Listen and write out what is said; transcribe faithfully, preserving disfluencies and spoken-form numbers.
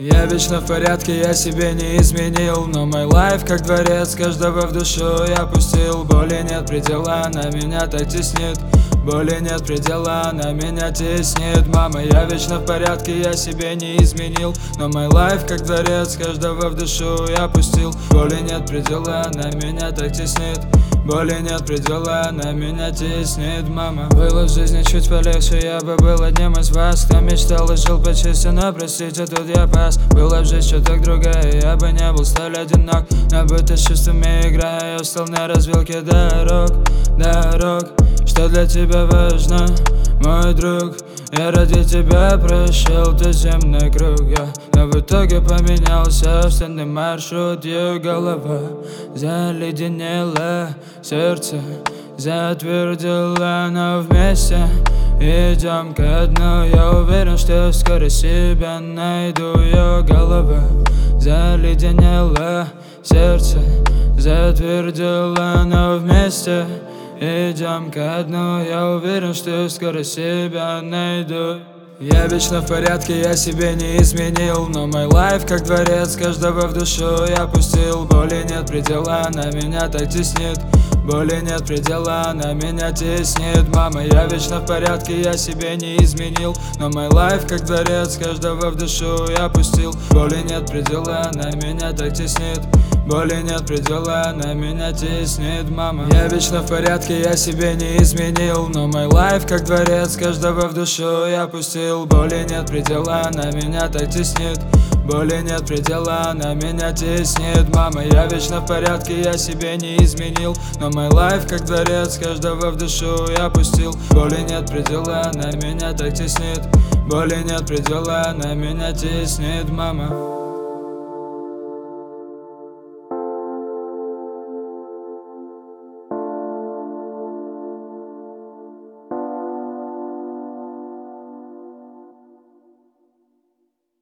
Я вечно в порядке, я себе не изменил, но мой лайф как дворец, каждого в душу я пустил. Боли нет предела, на меня так теснит. Боли нет предела, на меня теснит. Мама, я вечно в порядке, я себе не изменил, но мой лайф как дворец, каждого в душу я пустил. Боли нет предела, на меня так теснит. Боли нет предела, на меня теснит, мама. Было в жизни чуть полегче, я бы был одним из вас, кто мечтал и жил по-честно, но простите, тут я пас. Была в жизни чуток другая, я бы не был столь одинок, но будто с чувствами играя, я встал на развилке дорог, дорог. Что для тебя важно, мой друг? Я ради тебя прошел туземный круг, я, но в итоге поменялся в стенный маршрут. Ее голова заледенела, сердце затвердило, но вместе идем ко дну. Я уверен, что скоро себя найду. Ее голова заледенела, сердце затвердило, но вместе идем ко дну. Я уверен, что скоро себя найду. Я вечно в порядке, я себе не изменил, но мой лайф как дворец, каждого в душу я пустил. Боли нет предела, на меня так теснит. Боли нет предела, на меня теснит. Мама, я вечно в порядке, я себе не изменил, но мой лайф как дворец, каждого в душу я пустил. Боли нет предела, на меня так теснит. Боли нет предела, на меня теснит, мама. Я вечно в порядке, я себе не изменил, но мой лайф как дворец, каждого в душу я пустил. Боли нет предела, на меня так теснит. Боли нет предела, на меня теснит, мама. Я вечно в порядке, я себе не изменил, но мой лайф как дворец, каждого в душу я пустил. Боли нет предела, на меня так теснит. Боли нет предела, на меня теснит, мама.